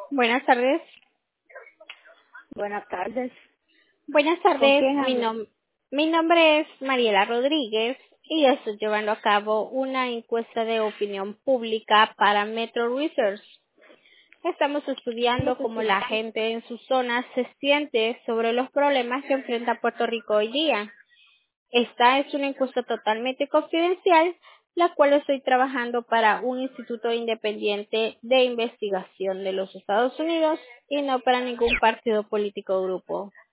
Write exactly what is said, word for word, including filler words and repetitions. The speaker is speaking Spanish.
Buenas tardes. Buenas tardes. Buenas ¿Con tardes. quién Mi, hablo? nom- mi nombre es Mariela Rodríguez y yo estoy llevando a cabo una encuesta de opinión pública para Metro Research. Estamos estudiando cómo la gente en su zona se siente sobre los problemas que enfrenta Puerto Rico hoy día. Esta es una encuesta totalmente confidencial, la cual estoy trabajando para un instituto independiente de investigación de los Estados Unidos y no para ningún partido político o grupo.